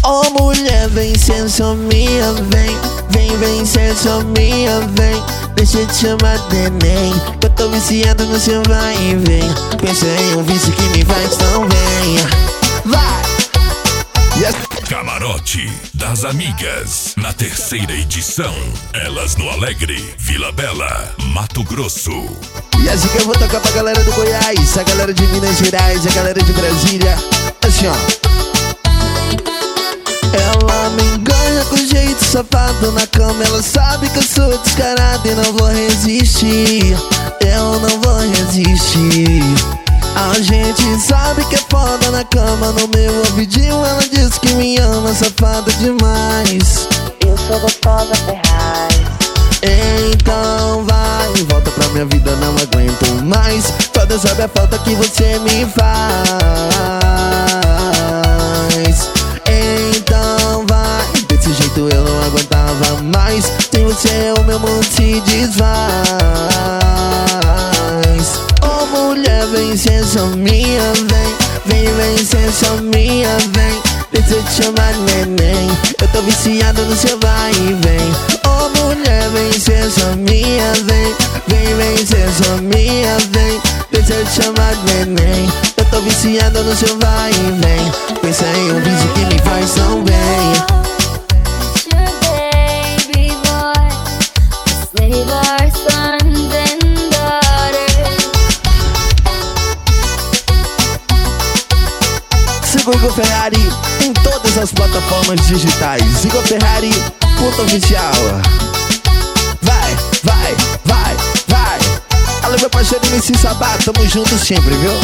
Oh mulher, vem ser só minha, vem ser só minha, vem. Deixa eu te chamar de neném, eu tô viciado no seu vai e vem. Pensa em um vício que me faz tão bem. Vai! Yes. Camarote das Amigas, na terceira edição. Elas no Alegre, Vila Bela, Mato Grosso. E assim que eu vou tocar pra galera do Goiás, a galera de Minas Gerais, a galera de Brasília. Assim ó. Ela me engana com jeito safado na cama. Ela sabe que eu sou descarado e não vou resistir. Eu não vou resistir. A gente sabe que é foda na cama. No meu ouvidinho ela diz que me ama, safada demais. Eu sou gostosa, Ferraz. Então vai, volta pra minha vida, não aguento mais. Toda sabe a falta que você me faz. Então vai, desse jeito eu não aguentava mais. Sem você o meu mundo se desfaz. Oh mulher, vem ser só minha, vem ser só minha, vem. Deixa eu te chamar de neném, eu tô viciado no seu vai e vem. Oh mulher, vem ser só minha, vem ser só minha, vem. Deixa eu te chamar de neném, eu tô viciado no seu vai e vem. Pensa em um vício que me faz tão bem. Siga Igor Ferrari em todas as plataformas digitais. Igor Ferrari, _oficial. Vai, vai, vai, vai. Alô meu parceiro MC Sabá, tamo juntos sempre, viu?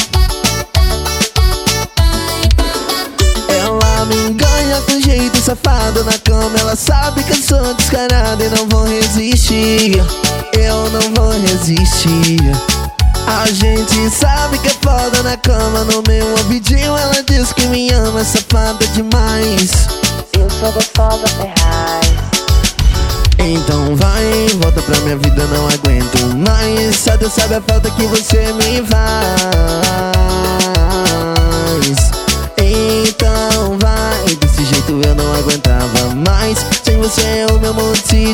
Ela me engana com jeito safado na cama. Ela sabe que eu sou descarado e não vou resistir. Eu não vou resistir. A gente sabe que é foda na cama. No meu ouvidinho ela diz que me ama, safada demais. Eu sou gostosa, Ferraz. Então vai, volta pra minha vida, não aguento mais. Só Deus sabe a falta que você me faz. Então vai, desse jeito eu não aguentava mais. Sem você o meu mundo se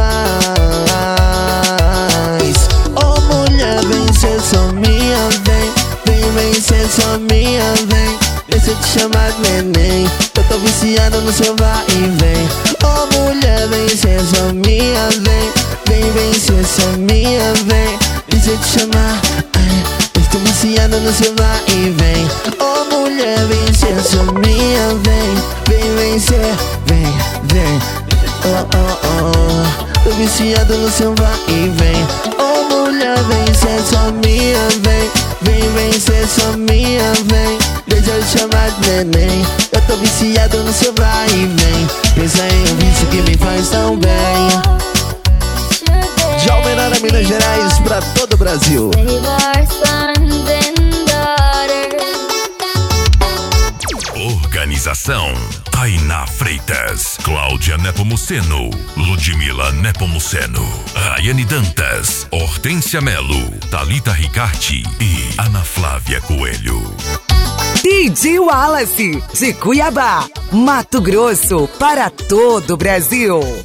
desfaz. Oh mulher, vem ser só minha, vem ser só minha, vem. Deixa eu te chamar de neném, eu tô viciado no seu vai e vem. Oh mulher, vem ser só minha, vem ser só minha, vem. Deixa eu te chamar, eu tô viciado no seu vai e vem. Oh mulher, vem ser só minha, vem ser, vem. Oh oh oh, tô viciado no seu vai e vem. Oh mulher, vem ser só minha, vem ser só minha, vem. Deixa eu te chamar de neném, eu tô viciado no seu vai e vem. Pensa em um vício que me faz tão bem. Já o menor a Minas Gerais pra todo o Brasil. Organização: Tainá Freitas, Cláudia Nepomuceno, Ludmila Nepomuceno, Rayane Dantas, Hortência Melo, Thalita Ricarte e Ana Flávia Coelho. DJ Wallace, de Cuiabá, Mato Grosso, para todo o Brasil.